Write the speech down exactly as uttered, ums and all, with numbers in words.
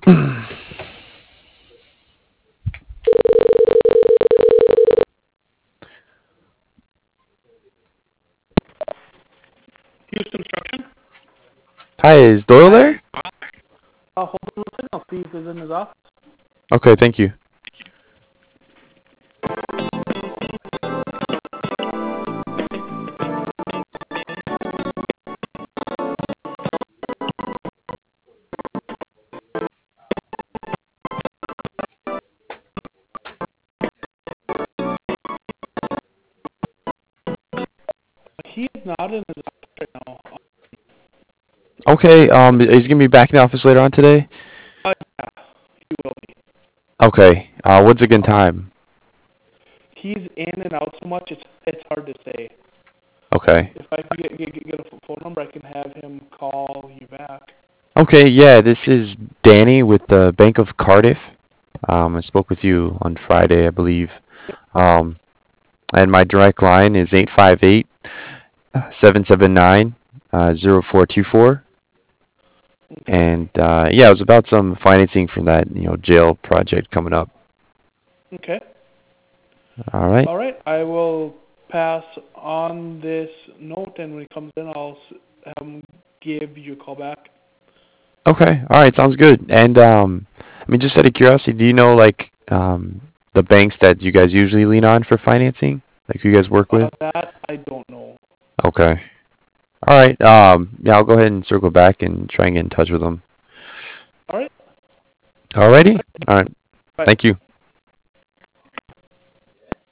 Hughes Construction. Hi, is Doyle there? Uh, hold on a second. I'll see if he's in his office. Okay, thank you. He is not in his office right now. Okay, um, he's gonna be back in the office later on today? Uh, yeah, he will be. Okay, uh, what's a good time? He's in and out so much, it's it's hard to say. Okay. If I can get, get, get a phone number, I can have him call you back. Okay, yeah, this is Danny with the Bank of Cardiff. Um, I spoke with you on Friday, I believe. Um, and my direct line is eight five eight, seven seven nine, zero four two four. Okay. And uh, yeah, it was about some financing for that, you know, jail project coming up. Okay. All right. All right. I will pass on this note, and when he comes in, I'll have him give you a call back. Okay. All right. Sounds good. And um, I mean, just out of curiosity, do you know like um, the banks that you guys usually lean on for financing? Like who you guys work Uh, with? that I don't know. Okay. All right. Um, yeah, I'll go ahead and circle back and try and get in touch with them. All right. Alrighty. All right. Bye. Thank you.